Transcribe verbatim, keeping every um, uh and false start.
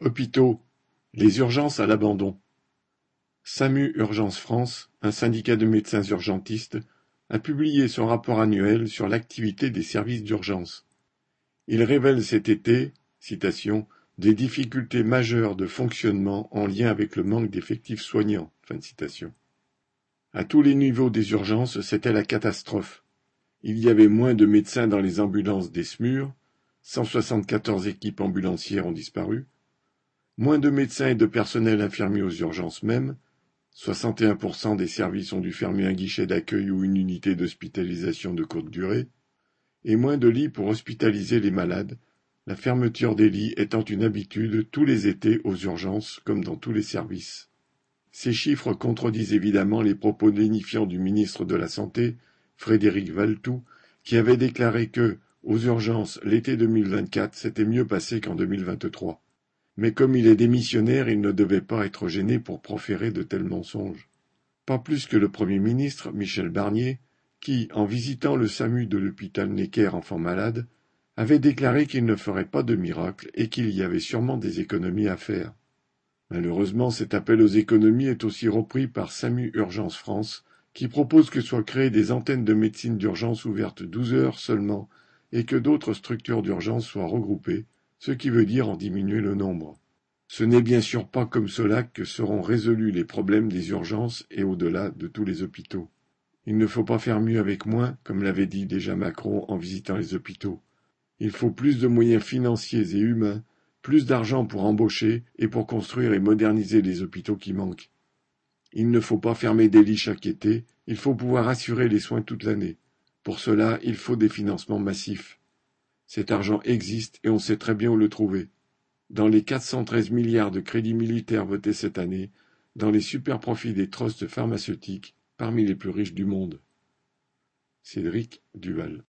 Hôpitaux, les urgences à l'abandon. SAMU Urgences France, un syndicat de médecins urgentistes, a publié son rapport annuel sur l'activité des services d'urgence. Il révèle cet été, citation, des difficultés majeures de fonctionnement en lien avec le manque d'effectifs soignants. Fin de citation. À tous les niveaux des urgences, c'était la catastrophe. Il y avait moins de médecins dans les ambulances des SMUR, cent soixante-quatorze équipes ambulancières ont disparu, moins de médecins et de personnel infirmier aux urgences même, soixante et un pour cent des services ont dû fermer un guichet d'accueil ou une unité d'hospitalisation de courte durée, et moins de lits pour hospitaliser les malades, la fermeture des lits étant une habitude tous les étés aux urgences comme dans tous les services. Ces chiffres contredisent évidemment les propos lénifiants du ministre de la Santé, Frédéric Valletoux, qui avait déclaré que, aux urgences, l'été deux mille vingt-quatre s'était mieux passé qu'en deux mille vingt-trois. Mais comme il est démissionnaire, il ne devait pas être gêné pour proférer de tels mensonges. Pas plus que le Premier ministre, Michel Barnier, qui, en visitant le SAMU de l'hôpital Necker Enfants Malades, avait déclaré qu'il ne ferait pas de miracle et qu'il y avait sûrement des économies à faire. Malheureusement, cet appel aux économies est aussi repris par SAMU Urgences France, qui propose que soient créées des antennes de médecine d'urgence ouvertes douze heures seulement et que d'autres structures d'urgence soient regroupées, ce qui veut dire en diminuer le nombre. Ce n'est bien sûr pas comme cela que seront résolus les problèmes des urgences et au-delà de tous les hôpitaux. Il ne faut pas faire mieux avec moins, comme l'avait dit déjà Macron en visitant les hôpitaux. Il faut plus de moyens financiers et humains, plus d'argent pour embaucher et pour construire et moderniser les hôpitaux qui manquent. Il ne faut pas fermer des lits chaque été, il faut pouvoir assurer les soins toute l'année. Pour cela, il faut des financements massifs. Cet argent existe et on sait très bien où le trouver. Dans les quatre cent treize milliards de crédits militaires votés cette année, dans les super-profits des trusts pharmaceutiques, parmi les plus riches du monde. Cédric Duval.